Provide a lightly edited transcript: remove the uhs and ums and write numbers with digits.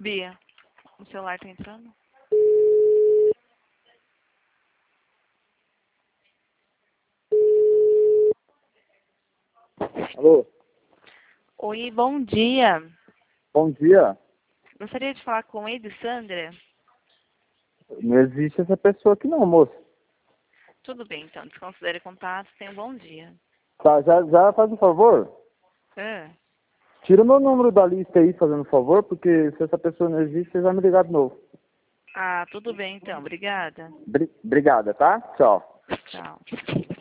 Bia, o celular tá entrando? Alô? Oi, bom dia. Bom dia. Gostaria de falar com Ed Sandra. Não existe essa pessoa aqui não, moço. Tudo bem, então. Desconsidere contato. Tenha um bom dia. Tá, já faz um favor? Ah, Tira o meu número da lista aí, fazendo um favor, porque se essa pessoa não existe, você vai me ligar de novo. tudo bem, então. Obrigada. Obrigada, tá? Tchau. Tchau.